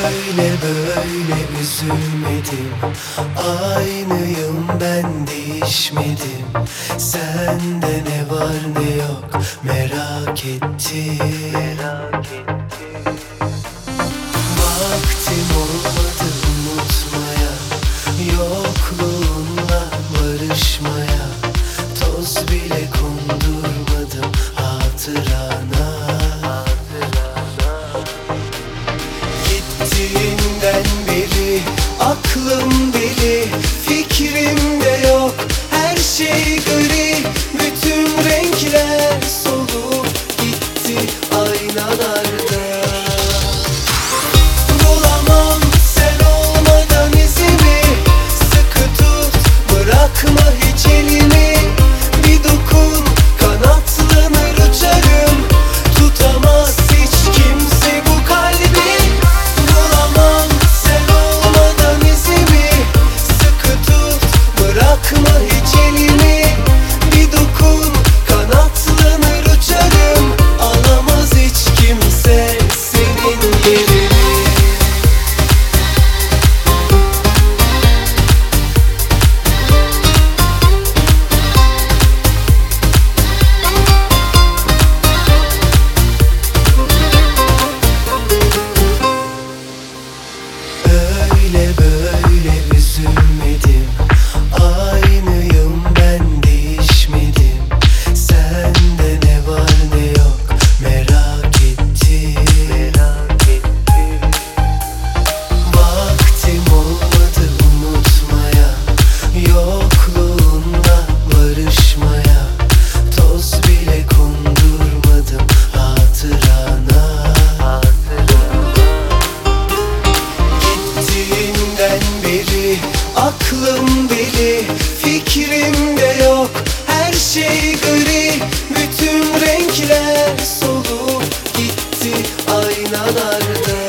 Öyle böyle üzülmedim, aynıyım ben, değişmedim. Sende ne var ne yok merak ettim. Vaktim olmadı unutmaya, yokluğunla barışmaya. Toz bile kondurmadım hatırana. Gittiğinden beri aklım deli, fikrimde yok, her şey gri. Bütün renkler solup gitti aynalarda. Bulamam sen olmadan izimi, sıkı tut bırakma hiç elimi. Bir dokun kanatlanır uçarım, tutamaz hiç kimse bu kalbi. Bulamam sen olmadan izimi, sıkı tut bırakma hiç elimi. Bir dokun kanatlanır uçarım, alamaz hiç kimse senin yerini. Öyle böyle üzülmedim, aynıyım ben, değişmedim. Sende ne var ne yok merak ettim. Vaktim olmadı unutmaya, yokluğunla barışmaya. Toz bile kondurmadım hatırana. Gittiğinden beri aklım deli, fikrimde yok, her şey gri. Bütün renkler solup gitti aynalarda.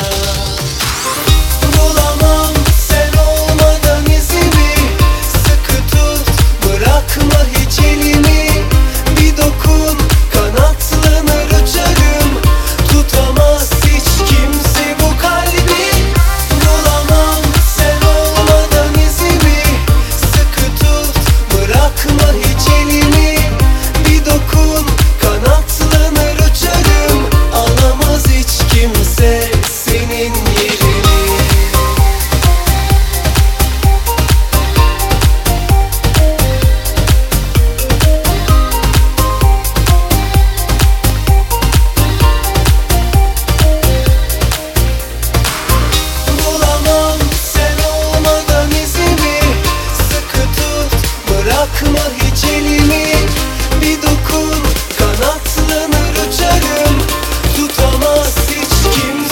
Bulamam sen olmadan izimi, sıkı tut bırakma hiç elimi. Bir dokun kanatlanır uçarım, tutamaz hiç kimse bu kalbi. Bulamam sen olmadan izimi, sıkı tut bırakma hiç elimi. Bir dokun kanatlanır uçarım, alamaz hiç kimse senin yerini. Bulamam sen olmadan izimi, sıkı tut bırakma hiç elimi. Bir dokun kanatlanır uçarım, tutamaz hiç kimse